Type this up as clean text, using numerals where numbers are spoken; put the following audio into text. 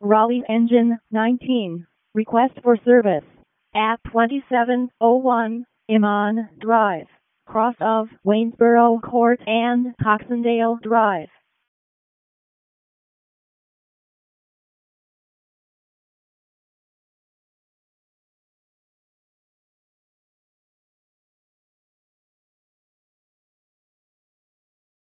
Raleigh Engine 19. Request for service at 2701 Iman Drive, cross of Waynesboro Court and Coxondale Drive.